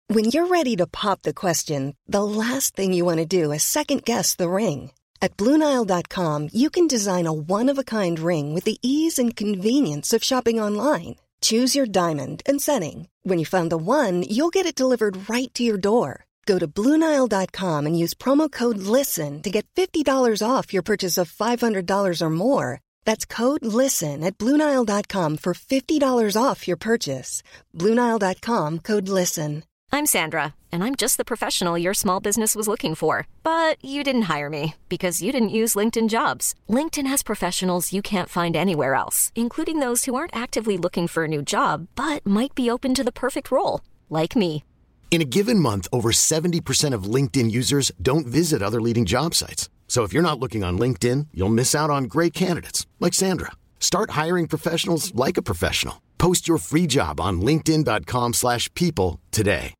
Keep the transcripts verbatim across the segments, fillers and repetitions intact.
When you're ready to pop the question, the last thing you want to do is second-guess the ring. At Blue Nile dot com, you can design a one-of-a-kind ring with the ease and convenience of shopping online. Choose your diamond and setting. When you find the one, you'll get it delivered right to your door. Go to Blue Nile dot com and use promo code LISTEN to get fifty dollars off your purchase of five hundred dollars or more. That's code LISTEN at Blue Nile dot com for fifty dollars off your purchase. Blue Nile dot com, code LISTEN. I'm Sandra, and I'm just the professional your small business was looking for. But you didn't hire me because you didn't use LinkedIn Jobs. LinkedIn has professionals you can't find anywhere else, including those who aren't actively looking for a new job, but might be open to the perfect role, like me. In a given month, over seventy percent of LinkedIn users don't visit other leading job sites. So if you're not looking on LinkedIn, you'll miss out on great candidates like Sandra. Start hiring professionals like a professional. Post your free job on linkedin dot com slash people today.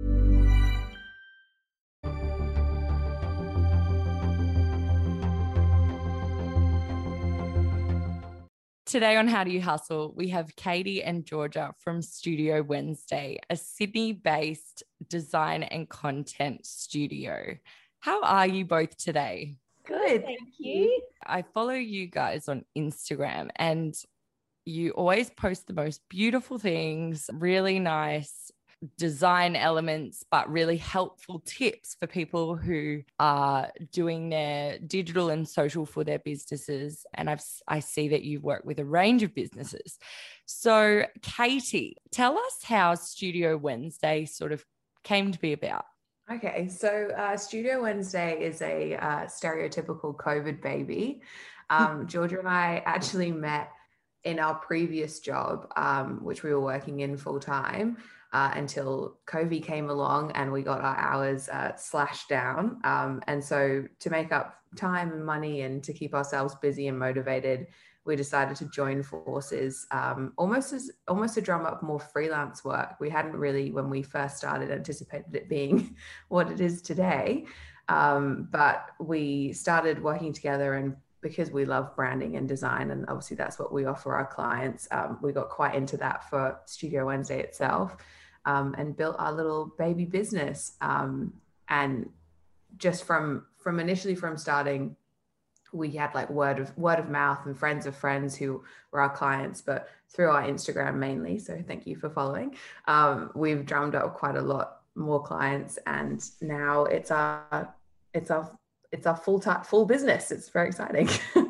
Today on How Do You Hustle, we have Katie and Georgia from Studio Wednesday, a Sydney-based design and content studio. How are you both today? Good, thank you. I follow you guys on Instagram and you always post the most beautiful things, really nice design elements, but really helpful tips for people who are doing their digital and social for their businesses. And I've, I see that you've worked with a range of businesses. So Katie, tell us how Studio Wednesday sort of came to be about. Okay, so uh, Studio Wednesday is a uh, stereotypical COVID baby. Um, Georgia and I actually met in our previous job, um, which we were working in full time uh, until COVID came along and we got our hours uh, slashed down. Um, and so to make up time and money and to keep ourselves busy and motivated, we decided to join forces, um, almost as almost to drum up more freelance work. We hadn't really, when we first started, anticipated it being what it is today. Um, but we started working together, and because we love branding and design, and obviously that's what we offer our clients, um, we got quite into that for Studio Wednesday itself, um, and built our little baby business. Um, and just from from initially from starting, we had like word of word of mouth and friends of friends who were our clients, but through our Instagram mainly. So thank you for following. Um, we've drummed up quite a lot more clients, and now it's our it's our it's our full time full business. It's very exciting.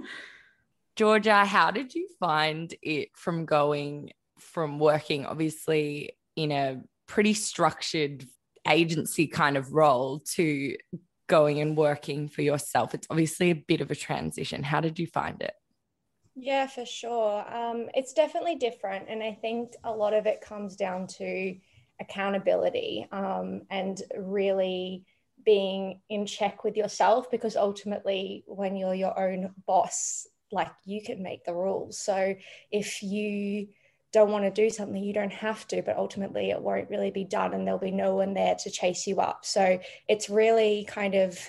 Georgia, how did you find it from going from working obviously in a pretty structured agency kind of role to going and working for yourself? It's obviously a bit of a transition. How did you find it? Yeah, for sure. Um, it's definitely different. And I think a lot of it comes down to accountability um, and really being in check with yourself, because ultimately when you're your own boss, like you can make the rules. So if you don't want to do something, you don't have to, but ultimately it won't really be done and there'll be no one there to chase you up. So it's really kind of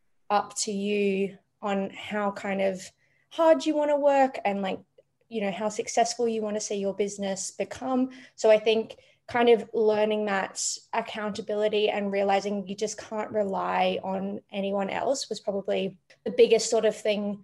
up to you on how kind of hard you want to work and like, you know, how successful you want to see your business become. So I think kind of learning that accountability and realizing you just can't rely on anyone else was probably the biggest sort of thing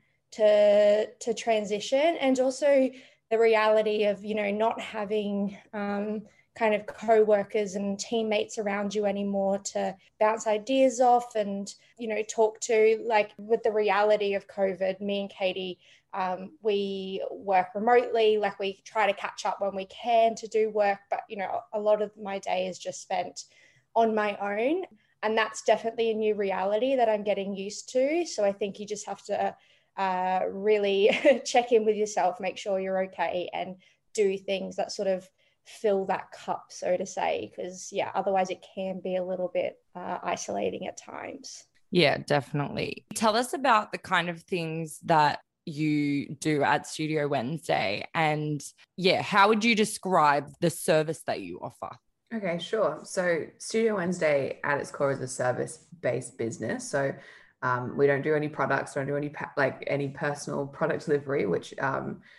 to, to transition. And also the reality of, you know, not having um, kind of co-workers and teammates around you anymore to bounce ideas off and, you know, talk to. Like with the reality of COVID, me and Katie, um, we work remotely, like we try to catch up when we can to do work, but, you know, a lot of my day is just spent on my own. And that's definitely a new reality that I'm getting used to. So I think you just have to uh, really check in with yourself, make sure you're okay, and do things that sort of fill that cup, so to say, because yeah, otherwise it can be a little bit uh, isolating at times. Yeah, definitely. Tell us about the kind of things that you do at Studio Wednesday, and yeah, how would you describe the service that you offer? Okay, sure. So Studio Wednesday at its core is a service-based business. So Um, we don't do any products, don't do any pa- like any personal product delivery, which um,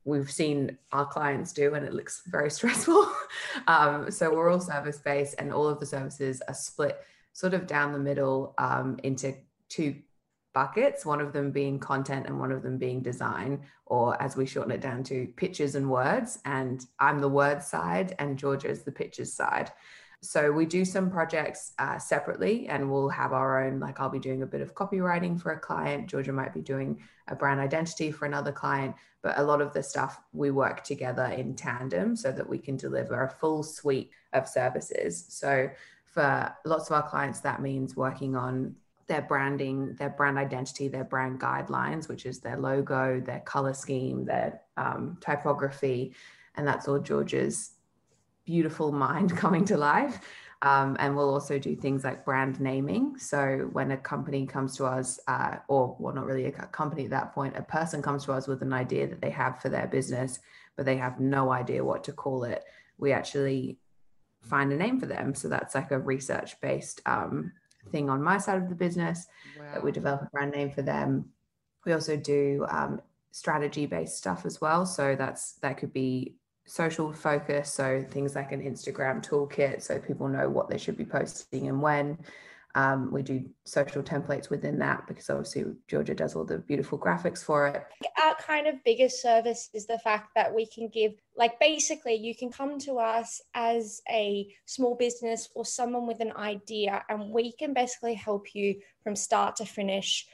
we've seen our clients do, and it looks very stressful. um, so we're all service-based, and all of the services are split sort of down the middle um, into two buckets, one of them being content and one of them being design, or as we shorten it down to, pictures and words. And I'm the words side and Georgia is the pictures side. So we do some projects uh, separately, and we'll have our own, like I'll be doing a bit of copywriting for a client. Georgia might be doing a brand identity for another client, but a lot of the stuff we work together in tandem so that we can deliver a full suite of services. So for lots of our clients, that means working on their branding, their brand identity, their brand guidelines, which is their logo, their color scheme, their um, typography. And that's all Georgia's beautiful mind coming to life. Um, and we'll also do things like brand naming. So when a company comes to us, uh, or well, not really a company at that point, a person comes to us with an idea that they have for their business, but they have no idea what to call it, we actually find a name for them. So that's like a research-based um, thing on my side of the business. Wow. That we develop a brand name for them. We also do um, strategy-based stuff as well. So that's that could be social focus, so things like an Instagram toolkit, so people know what they should be posting and when. Um, we do social templates within that, because obviously Georgia does all the beautiful graphics for it. Our kind of biggest service is the fact that we can give, like basically you can come to us as a small business or someone with an idea, and we can basically help you from start to finish,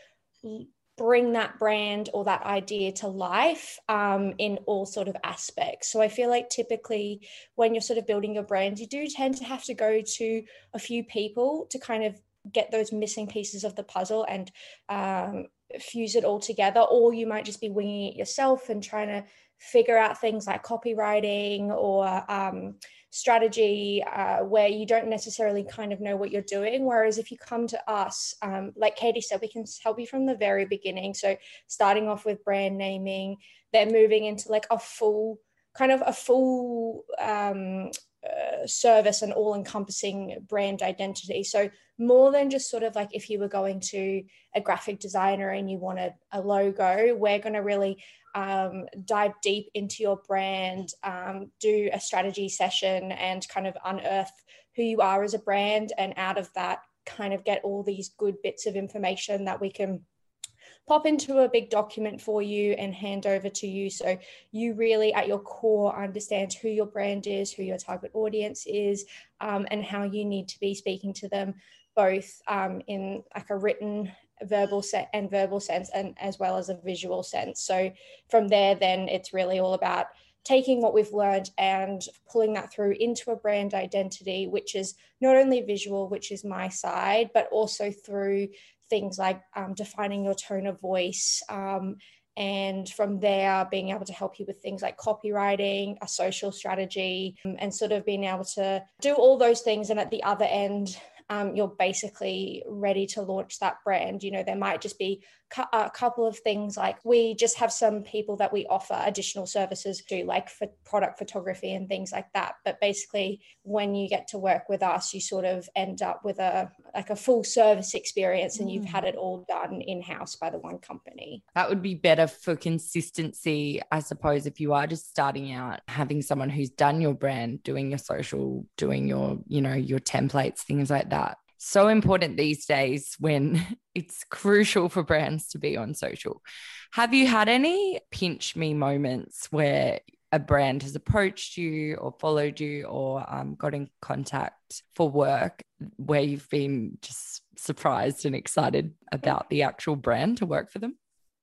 bring that brand or that idea to life um, in all sort of aspects. So I feel like typically when you're sort of building your brand, you do tend to have to go to a few people to kind of get those missing pieces of the puzzle and um, fuse it all together. Or you might just be winging it yourself and trying to figure out things like copywriting or um, strategy uh, where you don't necessarily kind of know what you're doing. Whereas if you come to us, um, like Katie said, we can help you from the very beginning. So starting off with brand naming, then moving into like a full kind of a full um, uh, service and all-encompassing brand identity. So more than just sort of like if you were going to a graphic designer and you wanted a logo, we're going to really um, dive deep into your brand, um, do a strategy session and kind of unearth who you are as a brand. And out of that, kind of get all these good bits of information that we can pop into a big document for you and hand over to you. So you really at your core understand who your brand is, who your target audience is, um, and how you need to be speaking to them both um, in like a written verbal set and verbal sense, and as well as a visual sense. So from there, then it's really all about taking what we've learned and pulling that through into a brand identity, which is not only visual, which is my side, but also through things like um, defining your tone of voice. Um, and from there, being able to help you with things like copywriting, a social strategy, um, and sort of being able to do all those things. And at the other end, um, you're basically ready to launch that brand. You know, there might just be cu- a couple of things like we just have some people that we offer additional services to, like for product photography and things like that. But basically, when you get to work with us, you sort of end up with a like a full service experience, and mm. you've had it all done in-house by the one company. That would be better for consistency, I suppose, if you are just starting out, having someone who's done your brand, doing your social, doing your, you know, your templates, things like that. So important these days when it's crucial for brands to be on social. Have you had any pinch me moments where a brand has approached you or followed you or um, got in contact for work where you've been just surprised and excited about the actual brand to work for them?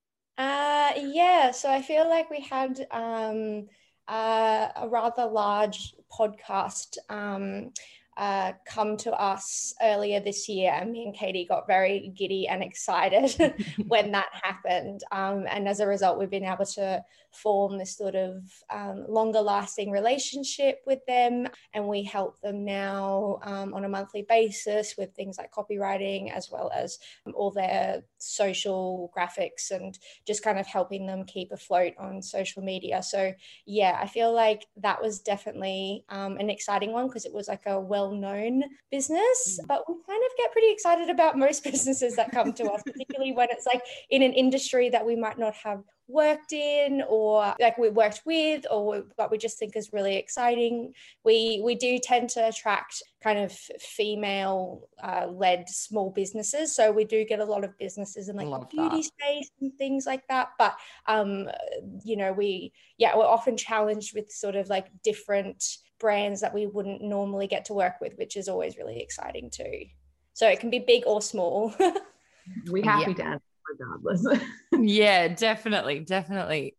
Uh, yeah, so I feel like we had um, uh, a rather large podcast um, uh, come to us earlier this year, and me and Katie got very giddy and excited when that happened. Um, and as a result, we've been able to form this sort of um, longer lasting relationship with them. And we help them now um, on a monthly basis with things like copywriting, as well as um, all their social graphics and just kind of helping them keep afloat on social media. So yeah, I feel like that was definitely um, an exciting one, because it was like a well well-known business, but we kind of get pretty excited about most businesses that come to us, particularly when it's like in an industry that we might not have worked in, or like we worked with, or what we just think is really exciting. We we do tend to attract kind of female uh, led small businesses, so we do get a lot of businesses in like the beauty that. space and things like that. But um, you know, we yeah we're often challenged with sort of like different brands that we wouldn't normally get to work with, which is always really exciting too. So it can be big or small. We happy yeah. to regardless. Yeah, definitely, definitely.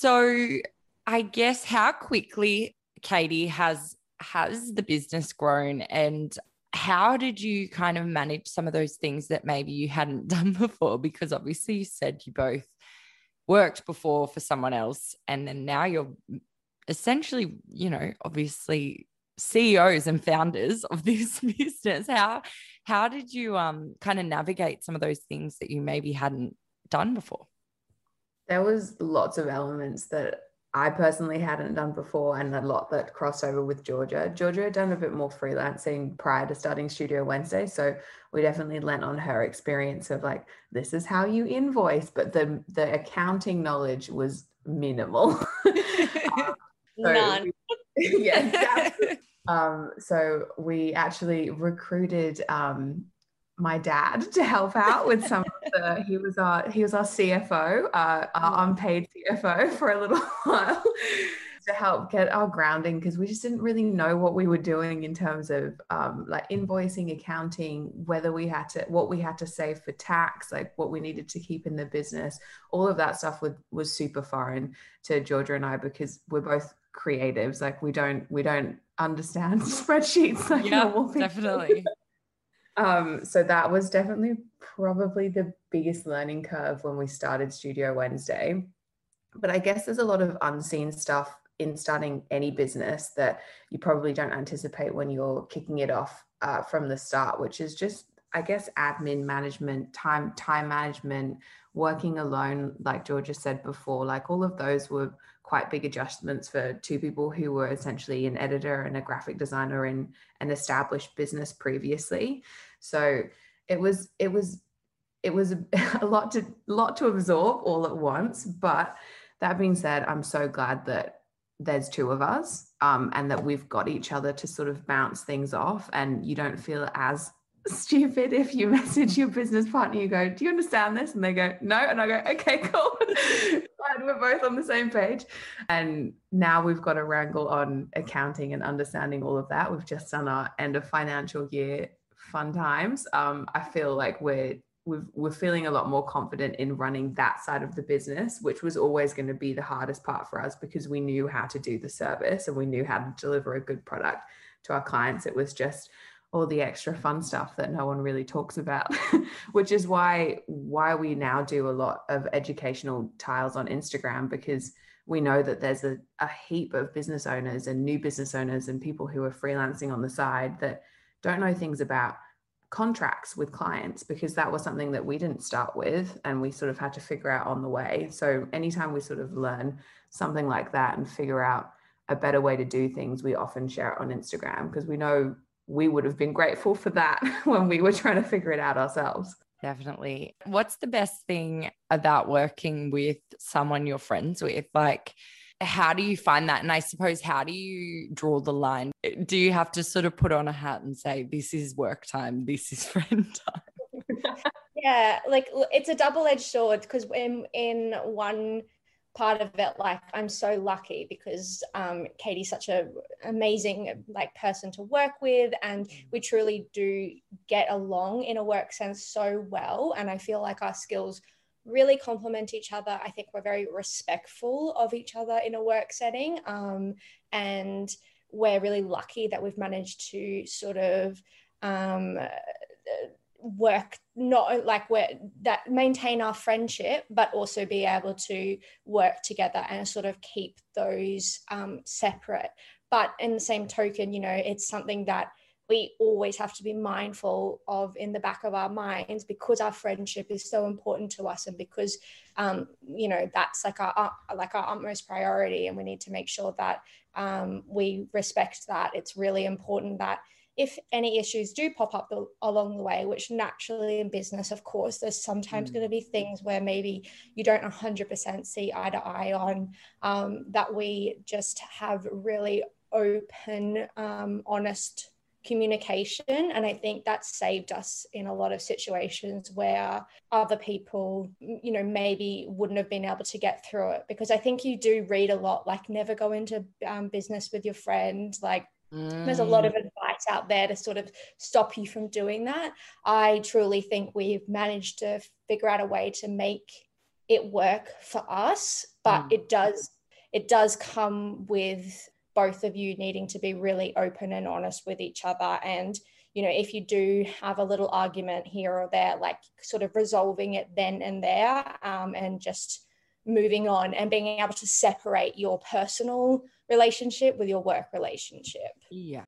So I guess how quickly, Katie, has has the business grown, and how did you kind of manage some of those things that maybe you hadn't done before? Because obviously you said you both worked before for someone else, and then now you're essentially, you know, obviously C E Os and founders of this business. How how did you um kind of navigate some of those things that you maybe hadn't done before? There was lots of elements that I personally hadn't done before, and a lot that crossed over with Georgia. Georgia had done a bit more freelancing prior to starting Studio Wednesday, so we definitely lent on her experience of like, this is how you invoice, but the the accounting knowledge was minimal. um, so None. We, yeah, exactly. Um, so we actually recruited um, my dad to help out with some of the, he was our, he was our C F O, uh, our unpaid C F O for a little while to help get our grounding, because we just didn't really know what we were doing in terms of um, like invoicing, accounting, whether we had to, what we had to save for tax, like what we needed to keep in the business. All of that stuff was, was super foreign to Georgia and I, because we're both creatives. Like we don't, we don't understand spreadsheets like yeah, normal people. Definitely. Um, so that was definitely probably the biggest learning curve when we started Studio Wednesday. But I guess there's a lot of unseen stuff in starting any business that you probably don't anticipate when you're kicking it off uh, from the start, which is just, I guess, admin management, time, time management, working alone, like Georgia said before. Like all of those were quite big adjustments for two people who were essentially an editor and a graphic designer in an established business previously. So it was, it was, it was a, a lot to, lot to absorb all at once. But that being said, I'm so glad that there's two of us um, and that we've got each other to sort of bounce things off, and you don't feel as stupid if you message your business partner, you go, do you understand this? And they go, no. And I go, okay, cool. And we're both on the same page. And now we've got a wrangle on accounting and understanding all of that. We've just done our end of financial year fun times. Um, I feel like we're We've, we're feeling a lot more confident in running that side of the business, which was always going to be the hardest part for us, because we knew how to do the service and we knew how to deliver a good product to our clients. It was just all the extra fun stuff that no one really talks about, which is why, why we now do a lot of educational tiles on Instagram, because we know that there's a, a heap of business owners and new business owners and people who are freelancing on the side that don't know things about contracts with clients, because that was something that we didn't start with and we sort of had to figure out on the way. So anytime we sort of learn something like that and figure out a better way to do things, we often share it on Instagram, because we know we would have been grateful for that when we were trying to figure it out ourselves. Definitely. What's the best thing about working with someone you're friends with? Like, how do you find that? And I suppose, how do you draw the line? Do you have to sort of put on a hat and say, this is work time, this is friend time? Yeah, like it's a double-edged sword, because in, in one part of it, like I'm so lucky because um, Katie's such an amazing like person to work with, and we truly do get along in a work sense so well. And I feel like our skills really complement each other. I think we're very respectful of each other in a work setting. Um, and we're really lucky that we've managed to sort of um, work, not like we're that maintain our friendship, but also be able to work together and sort of keep those um, separate. But in the same token, you know, it's something that we always have to be mindful of in the back of our minds, because our friendship is so important to us, and because, um, you know, that's like our, like our utmost priority. And we need to make sure that um, we respect that. It's really important that if any issues do pop up the, along the way, which naturally in business, of course, there's sometimes mm. going to be things where maybe you don't one hundred percent see eye to eye on, um, that we just have really open, um, honest communication. And I think that's saved us in a lot of situations where other people, you know, maybe wouldn't have been able to get through it. Because I think you do read a lot, like never go into um, business with your friend. Like mm. there's a lot of advice out there to sort of stop you from doing that. I truly think we've managed to figure out a way to make it work for us, but mm. it does, it does come with both of you needing to be really open and honest with each other. And, you know, if you do have a little argument here or there, like sort of resolving it then and there, um, and just moving on and being able to separate your personal relationship with your work relationship. Yeah.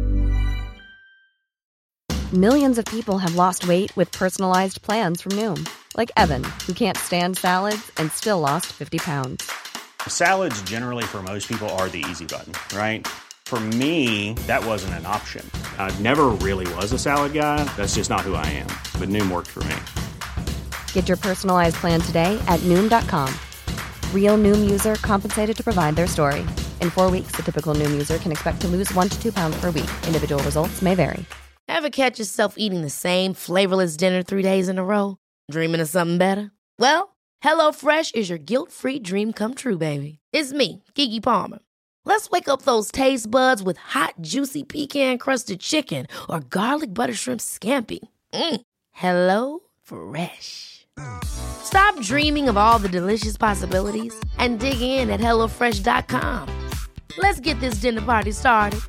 Millions of people have lost weight with personalized plans from Noom. Like Evan, who can't stand salads and still lost fifty pounds. Salads generally for most people are the easy button, right? For me, that wasn't an option. I never really was a salad guy. That's just not who I am. But Noom worked for me. Get your personalized plan today at Noom dot com. Real Noom user compensated to provide their story. In four weeks, the typical Noom user can expect to lose one to two pounds per week. Individual results may vary. Ever catch yourself eating the same flavorless dinner three days in a row? Dreaming of something better? Well, HelloFresh is your guilt-free dream come true, baby. It's me, Keke Palmer. Let's wake up those taste buds with hot, juicy pecan-crusted chicken or garlic butter shrimp scampi. Mm. Hello Fresh. Stop dreaming of all the delicious possibilities and dig in at hello fresh dot com. Let's get this dinner party started.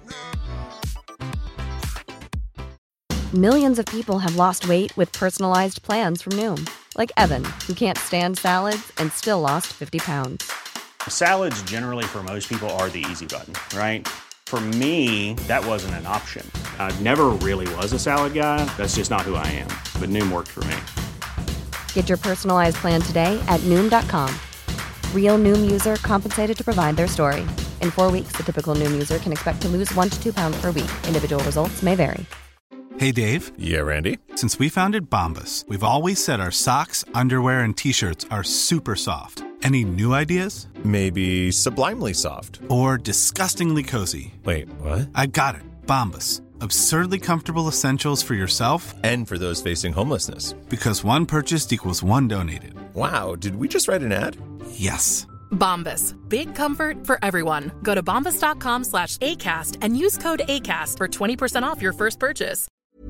Millions of people have lost weight with personalized plans from Noom. Like Evan, who can't stand salads and still lost fifty pounds. Salads generally for most people are the easy button, right? For me, that wasn't an option. I never really was a salad guy. That's just not who I am. But Noom worked for me. Get your personalized plan today at Noom dot com. Real Noom user compensated to provide their story. In four weeks, the typical Noom user can expect to lose one to two pounds per week. Individual results may vary. Hey, Dave. Yeah, Randy. Since we founded Bombas, we've always said our socks, underwear, and T-shirts are super soft. Any new ideas? Maybe sublimely soft. Or disgustingly cozy. Wait, what? I got it. Bombas. Absurdly comfortable essentials for yourself and for those facing homelessness. Because one purchased equals one donated. Wow, did we just write an ad? Yes. Bombas. Big comfort for everyone. Go to bombas dot com slash ACAST and use code ACAST for twenty percent off your first purchase.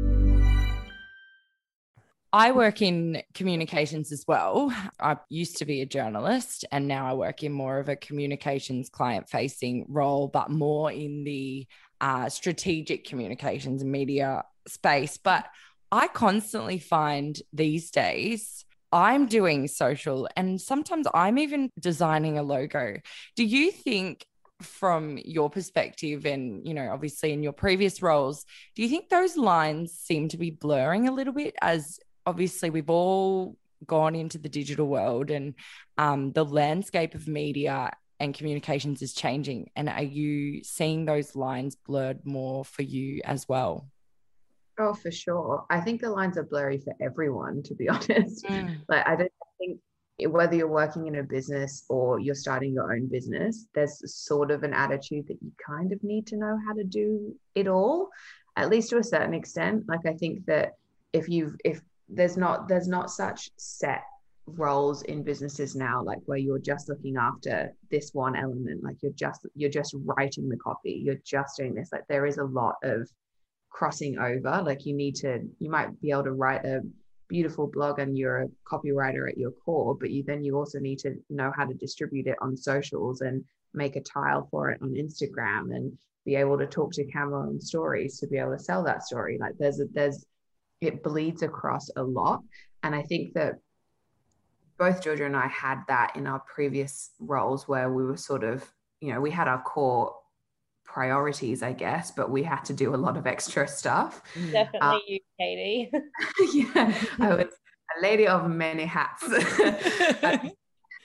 I work in communications as well. I used to be a journalist and now I work in more of a communications client-facing role, but more in the uh, strategic communications and media space. But I constantly find these days I'm doing social and sometimes I'm even designing a logo. Do you think from your perspective and, you know, obviously in your previous roles, do you think those lines seem to be blurring a little bit as obviously we've all gone into the digital world and um, the landscape of media and communications is changing? And are you seeing those lines blurred more for you as well? Oh, for sure. I think the lines are blurry for everyone, to be honest. Mm. Like, I don't think whether you're working in a business or you're starting your own business, there's sort of an attitude that you kind of need to know how to do it all, at least to a certain extent. Like, I think that if you've, if there's not, there's not such set roles in businesses now, like where you're just looking after this one element, like you're just, you're just writing the copy, you're just doing this. Like, there is a lot of crossing over. Like, you need to, you might be able to write a beautiful blog and you're a copywriter at your core, but you then you also need to know how to distribute it on socials and make a tile for it on Instagram and be able to talk to camera on stories to be able to sell that story. Like, there's a, there's it bleeds across a lot. And I think that both Georgia and I had that in our previous roles where we were sort of, you know, we had our core priorities, I guess, but we had to do a lot of extra stuff. Definitely um, you, Katie. Yeah, I was a lady of many hats.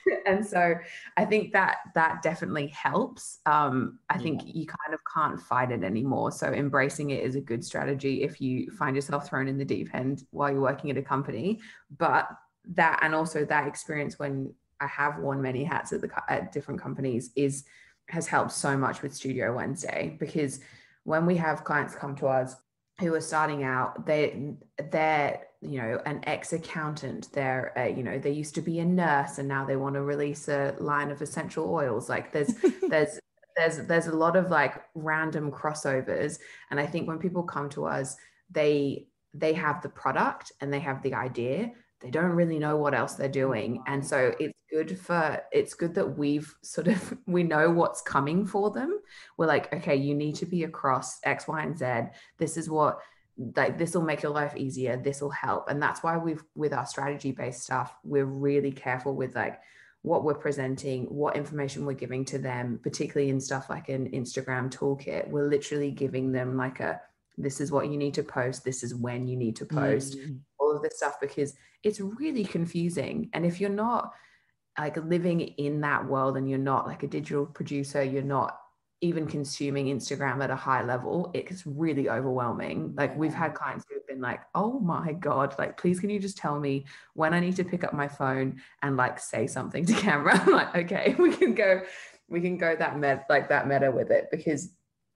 And so I think that that definitely helps. Um, I think Yeah. you kind of can't fight it anymore. So embracing it is a good strategy if you find yourself thrown in the deep end while you're working at a company. But that, and also that experience when I have worn many hats at the at different companies, is has helped so much with Studio Wednesday, because when we have clients come to us who are starting out, they they're you know an ex-accountant, they're a, you know they used to be a nurse and now they want to release a line of essential oils. Like there's there's there's there's a lot of like random crossovers, and I think when people come to us, they they have the product and they have the idea, they don't really know what else they're doing. And so it's good for it's good that we've sort of we know what's coming for them. We're like, okay, you need to be across X, Y, and Z. This is what, like, this will make your life easier, this will help. And that's why we've, with our strategy based stuff, we're really careful with like what we're presenting, what information we're giving to them, particularly in stuff like an Instagram toolkit. We're literally giving them like a, this is what you need to post, this is when you need to post, mm. all of this stuff, because it's really confusing. And if you're not like living in that world and you're not like a digital producer, you're not even consuming Instagram at a high level, it's really overwhelming. Like we've had clients who've been like, oh my God, like, please can you just tell me when I need to pick up my phone and like say something to camera? I'm like, okay, we can go, we can go that met like that meta with it, because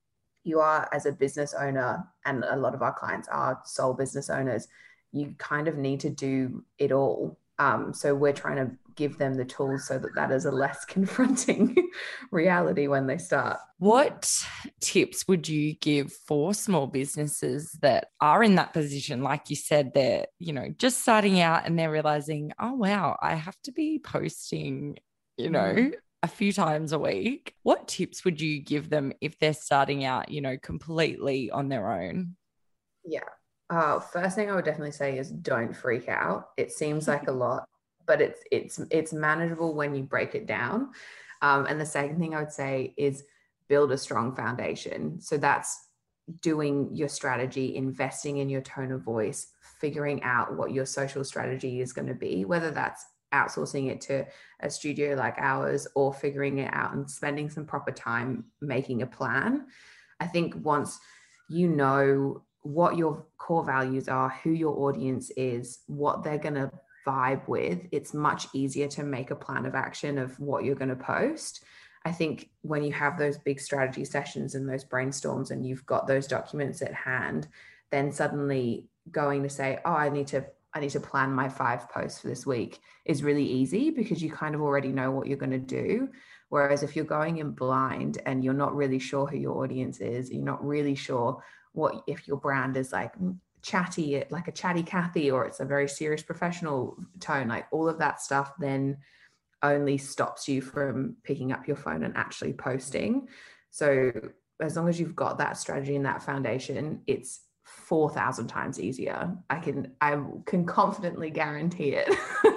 you are, as a business owner, and a lot of our clients are sole business owners, you kind of need to do it all. Um, so we're trying to give them the tools so that that is a less confronting reality when they start. What tips would you give for small businesses that are in that position? Like you said, they're, you know, just starting out and they're realizing, oh, wow, I have to be posting, you know, mm. a few times a week. What tips would you give them if they're starting out, you know, completely on their own? Yeah. Uh, first thing I would definitely say is don't freak out. It seems like a lot, but it's it's it's manageable when you break it down. Um, and the second thing I would say is build a strong foundation. So that's doing your strategy, investing in your tone of voice, figuring out what your social strategy is going to be, whether that's outsourcing it to a studio like ours or figuring it out and spending some proper time making a plan. I think once you know what your core values are, who your audience is, what they're going to vibe with, it's much easier to make a plan of action of what you're going to post. I think when you have those big strategy sessions and those brainstorms and you've got those documents at hand, then suddenly going to say, oh, I need to I need to plan my five posts for this week is really easy, because you kind of already know what you're going to do. Whereas if you're going in blind and you're not really sure who your audience is, you're not really sure what, if your brand is like chatty, like a chatty Cathy, or it's a very serious professional tone, like all of that stuff then only stops you from picking up your phone and actually posting. So as long as you've got that strategy and that foundation, it's four thousand times easier. I can, I can confidently guarantee it.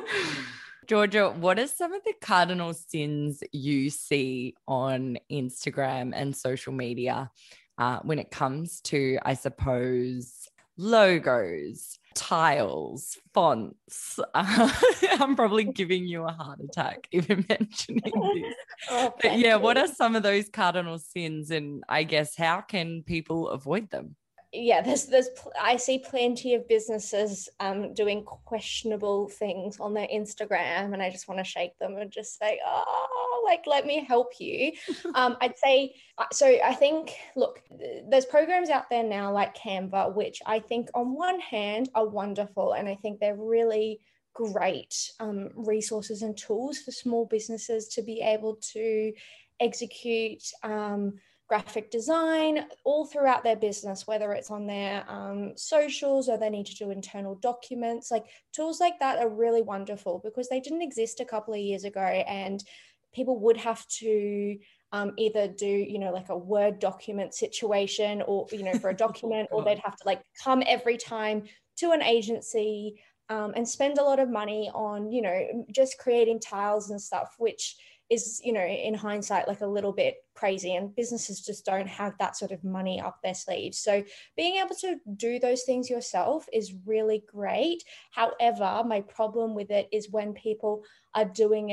Georgia, what are some of the cardinal sins you see on Instagram and social media uh, when it comes to, I suppose, logos, tiles, fonts? Uh, I'm probably giving you a heart attack even mentioning this. Oh, but yeah, what are some of those cardinal sins, and I guess how can people avoid them? Yeah, there's, there's, I see plenty of businesses um, doing questionable things on their Instagram, and I just want to shake them and just say, oh, like, let me help you. um, I'd say, so I think, look, there's programs out there now like Canva, which I think on one hand are wonderful, and I think they're really great um, resources and tools for small businesses to be able to execute um, graphic design all throughout their business, whether it's on their um, socials or they need to do internal documents. Like, tools like that are really wonderful because they didn't exist a couple of years ago, and people would have to um, either do, you know, like a Word document situation, or, you know, for a document, oh, or they'd have to like come every time to an agency um, and spend a lot of money on, you know, just creating tiles and stuff, which is, you know, in hindsight, like a little bit crazy, and businesses just don't have that sort of money up their sleeves. So being able to do those things yourself is really great. However, my problem with it is when people are doing it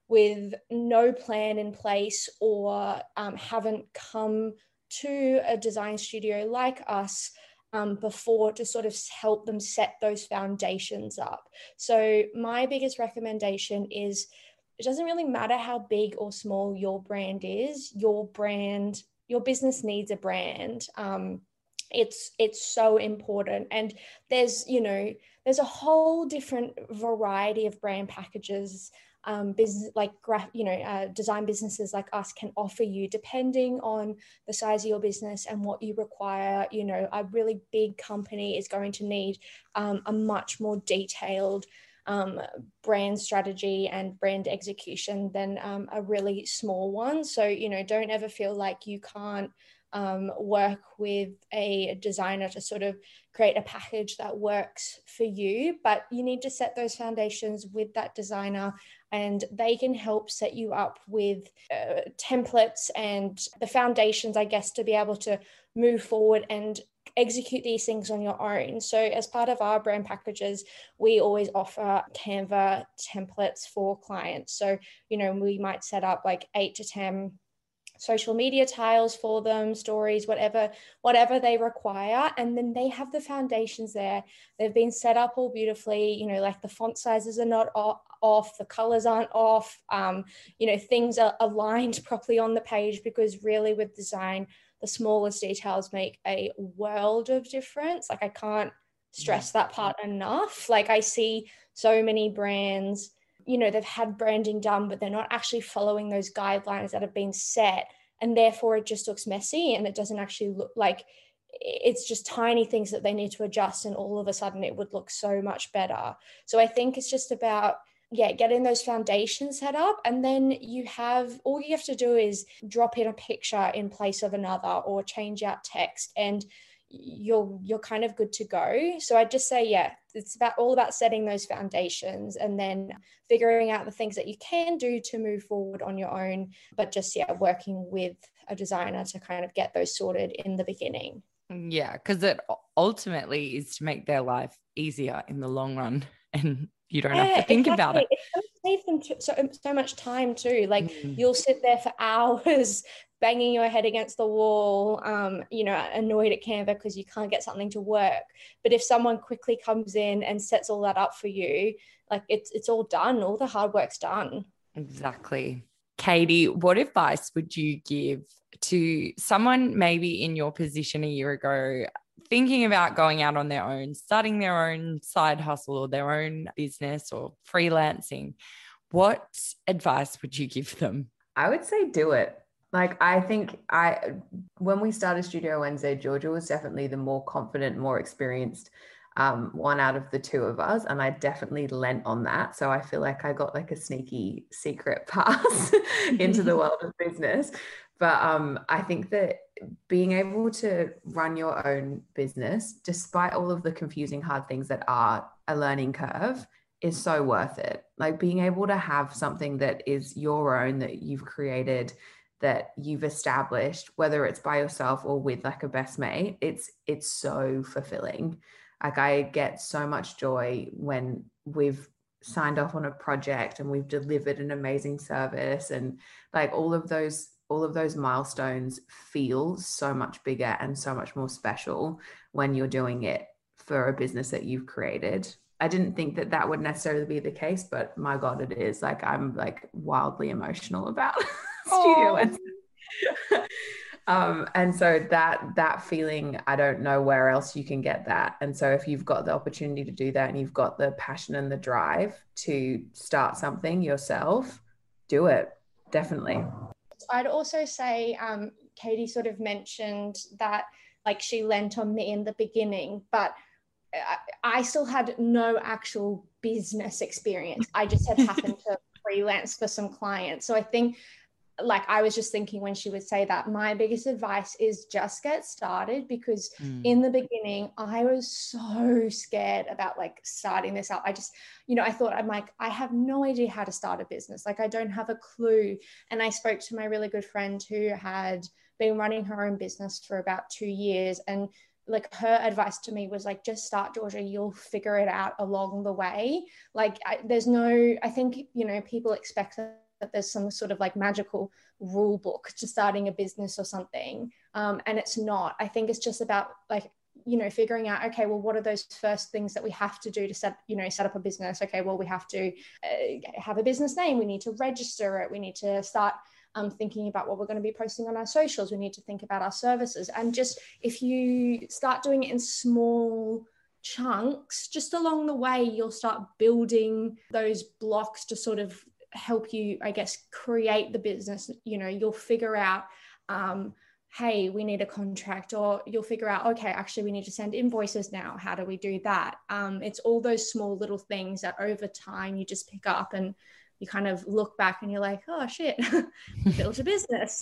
with no plan in place, or um, haven't come to a design studio like us um, before to sort of help them set those foundations up. So my biggest recommendation is, it doesn't really matter how big or small your brand is, your brand, your business needs a brand. Um, it's it's so important. And there's, you know, there's a whole different variety of brand packages, um, business like graph, you know, uh, design businesses like us can offer you, depending on the size of your business and what you require. You know, a really big company is going to need um, a much more detailed um, brand strategy and brand execution than um, a really small one. So, you know, don't ever feel like you can't um, work with a designer to sort of create a package that works for you, but you need to set those foundations with that designer, and they can help set you up with uh, templates and the foundations, I guess, to be able to move forward and execute these things on your own. So as part of our brand packages, we always offer Canva templates for clients. So, you know, we might set up like eight to ten social media tiles for them, stories, whatever, whatever they require. And then they have the foundations there. They've been set up all beautifully, you know, like the font sizes are not off, the colors aren't off, um, you know, things are aligned properly on the page, because really with design, the smallest details make a world of difference. Like I can't stress that part enough. Like I see so many brands, you know, they've had branding done, but they're not actually following those guidelines that have been set. And therefore it just looks messy, and it doesn't actually look like, it's just tiny things that they need to adjust. And all of a sudden it would look so much better. So I think it's just about, yeah, getting those foundations set up. And then you have, all you have to do is drop in a picture in place of another, or change out text, and you're you're kind of good to go. So I just say, yeah, it's about all about setting those foundations, and then figuring out the things that you can do to move forward on your own, but just, yeah, working with a designer to kind of get those sorted in the beginning. Yeah, because it ultimately is to make their life easier in the long run, and you don't yeah, have to think exactly. about it. It's going to save them too, so, so much time too. Like mm. you'll sit there for hours banging your head against the wall, um, you know, annoyed at Canva because you can't get something to work. But if someone quickly comes in and sets all that up for you, like it's it's all done. All the hard work's done. Exactly. Katie, what advice would you give to someone maybe in your position a year ago, thinking about going out on their own, starting their own side hustle or their own business or freelancing? What advice would you give them? I would say do it. Like, I think I, when we started Studio Wednesday, Georgia was definitely the more confident, more experienced um, one out of the two of us. And I definitely lent on that. So I feel like I got like a sneaky secret pass into the world of business. But um, I think that being able to run your own business, despite all of the confusing, hard things that are a learning curve, is so worth it. Like being able to have something that is your own, that you've created, that you've established, whether it's by yourself or with like a best mate, it's it's so fulfilling. Like I get so much joy when we've signed off on a project and we've delivered an amazing service, and like all of those all of those milestones feel so much bigger and so much more special when you're doing it for a business that you've created. I didn't think that that would necessarily be the case, but my God, it is. Like I'm like wildly emotional about Studio Wednesday. um, and so that that feeling, I don't know where else you can get that. And so if you've got the opportunity to do that and you've got the passion and the drive to start something yourself, do it. Definitely. I'd also say, um, Katie sort of mentioned that like she lent on me in the beginning, but I, I still had no actual business experience. I just had happened to freelance for some clients. So I think like I was just thinking when she would say that, my biggest advice is just get started, because mm. in the beginning I was so scared about like starting this up. I just, you know, I thought I'm like, I have no idea how to start a business. Like I don't have a clue. And I spoke to my really good friend who had been running her own business for about two years. And like her advice to me was like, just start, Georgia, you'll figure it out along the way. Like I, there's no, I think, you know, people expect that there's some sort of like magical rule book to starting a business or something. Um, and it's not. I think it's just about like, you know, figuring out, okay, well, what are those first things that we have to do to set, you know, set up a business? Okay, well, we have to uh, have a business name. We need to register it. We need to start um, thinking about what we're going to be posting on our socials. We need to think about our services. And just if you start doing it in small chunks, just along the way, you'll start building those blocks to sort of help you, I guess, create the business. You know, you'll figure out, um, hey, we need a contract, or you'll figure out, okay, actually we need to send invoices now. How do we do that? Um, it's all those small little things that over time you just pick up, and you kind of look back and you're like, oh shit, you built a business.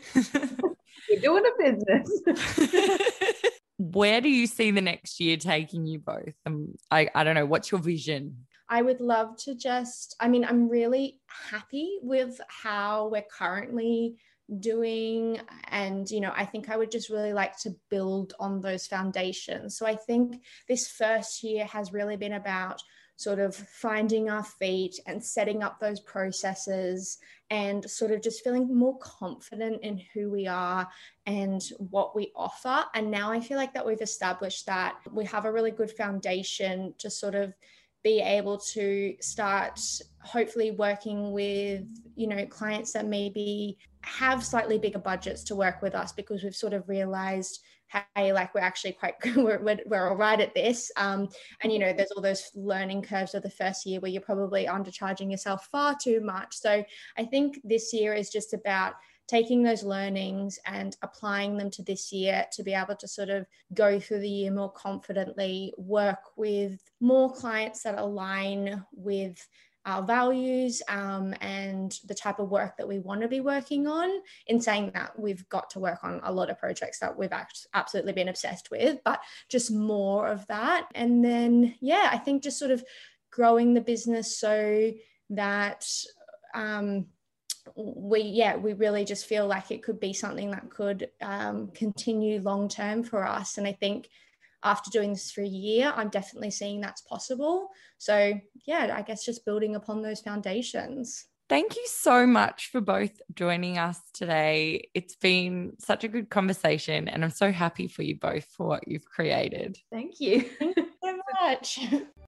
You're doing a business. Where do you see the next year taking you both? Um, I, I don't know. What's your vision? I would love to just, I mean, I'm really happy with how we're currently doing. And, you know, I think I would just really like to build on those foundations. So I think this first year has really been about sort of finding our feet and setting up those processes and sort of just feeling more confident in who we are and what we offer. And now I feel like that we've established that we have a really good foundation to sort of be able to start hopefully working with, you know, clients that maybe have slightly bigger budgets to work with us, because we've sort of realized, hey, like we're actually quite good, we're, we're, we're all right at this. Um, and, you know, there's all those learning curves of the first year where you're probably undercharging yourself far too much. So I think this year is just about taking those learnings and applying them to this year to be able to sort of go through the year more confidently, work with more clients that align with our values um, and the type of work that we want to be working on. In saying that, we've got to work on a lot of projects that we've act- absolutely been obsessed with, but just more of that. And then, yeah, I think just sort of growing the business so that um, we, yeah, we really just feel like it could be something that could um, continue long-term for us. And I think after doing this for a year, I'm definitely seeing that's possible. So yeah, I guess just building upon those foundations. Thank you so much for both joining us today. It's been such a good conversation, and I'm so happy for you both for what you've created. Thank you. Thank you so much.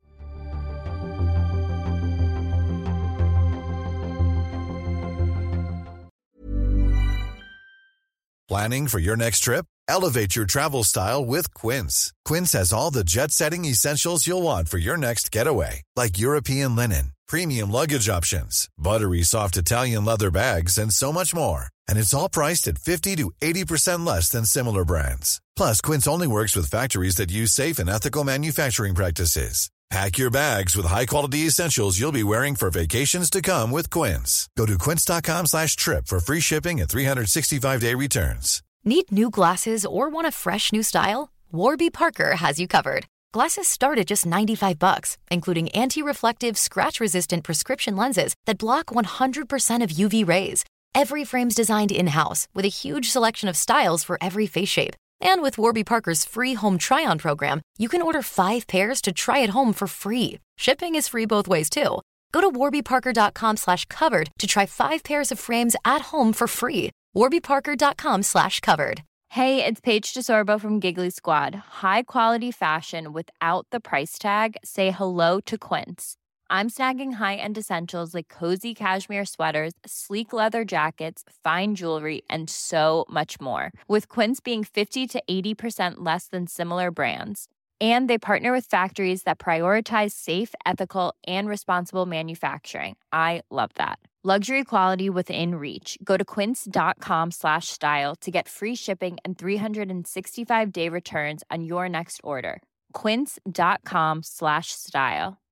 Planning for your next trip? Elevate your travel style with Quince. Quince has all the jet-setting essentials you'll want for your next getaway, like European linen, premium luggage options, buttery soft Italian leather bags, and so much more. And it's all priced at fifty to eighty percent less than similar brands. Plus, Quince only works with factories that use safe and ethical manufacturing practices. Pack your bags with high-quality essentials you'll be wearing for vacations to come with Quince. Go to quince.com slash trip for free shipping and three sixty-five day returns. Need new glasses or want a fresh new style? Warby Parker has you covered. Glasses start at just ninety-five bucks, including anti-reflective, scratch-resistant prescription lenses that block one hundred percent of U V rays. Every frame's designed in-house with a huge selection of styles for every face shape. And with Warby Parker's free home try-on program, you can order five pairs to try at home for free. Shipping is free both ways, too. Go to warbyparker.com slash covered to try five pairs of frames at home for free. warbyparker.com slash covered. Hey, it's Paige DeSorbo from Giggly Squad. High quality fashion without the price tag. Say hello to Quince. I'm snagging high-end essentials like cozy cashmere sweaters, sleek leather jackets, fine jewelry, and so much more. With Quince being fifty to eighty percent less than similar brands. And they partner with factories that prioritize safe, ethical, and responsible manufacturing. I love that. Luxury quality within reach. Go to quince.com slash style to get free shipping and three sixty-five day returns on your next order. Quince.com slash style.